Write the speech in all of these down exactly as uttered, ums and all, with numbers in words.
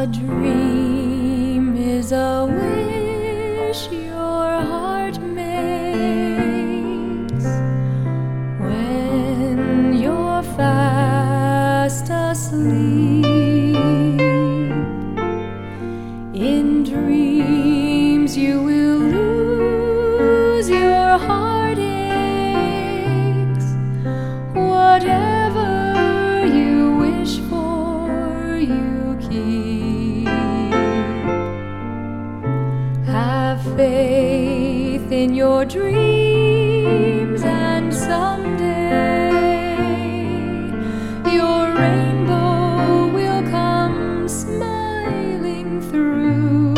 dream is a wish your heart makes when you're fast asleep. In dreams you will lose your heartaches. Whatever you wish for, you keep. Have faith in your dreams, and someday your rainbow will come smiling through.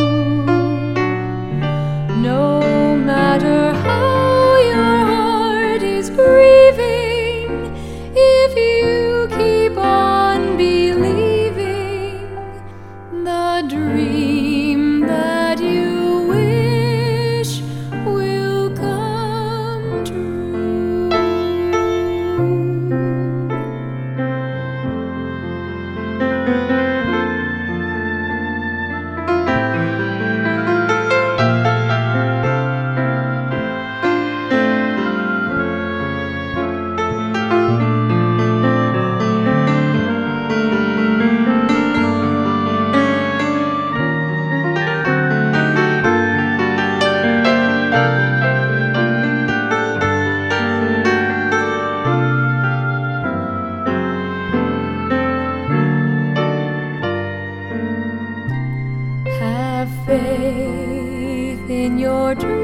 No matter how your heart is grieving, if you keep on believing, the dream that you wish will come true. Have faith in your dreams,